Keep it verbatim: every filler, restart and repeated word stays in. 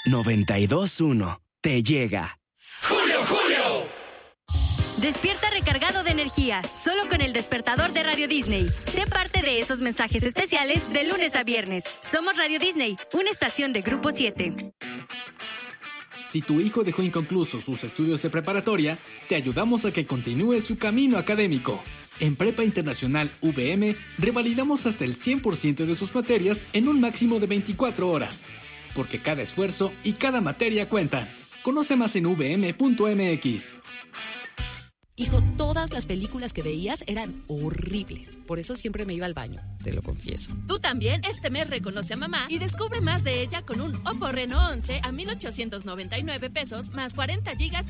noventa y dos punto uno te llega. ¡Julio, Julio! Despierta recargado de energía, solo con el despertador de Radio Disney. Sé parte de esos mensajes especiales de lunes a viernes. Somos Radio Disney, una estación de Grupo siete. Si tu hijo dejó inconclusos sus estudios de preparatoria, te ayudamos a que continúe su camino académico. En Prepa Internacional V M, revalidamos hasta el cien por ciento de sus materias en un máximo de veinticuatro horas. Porque cada esfuerzo y cada materia cuentan. Conoce más en v m punto m x. Hijo, todas las películas que veías eran horribles. Por eso siempre me iba al baño, te lo confieso. Tú también este mes reconoce a mamá y descubre más de ella con un Oppo Reno once a mil ochocientos noventa y nueve pesos más cuarenta gigas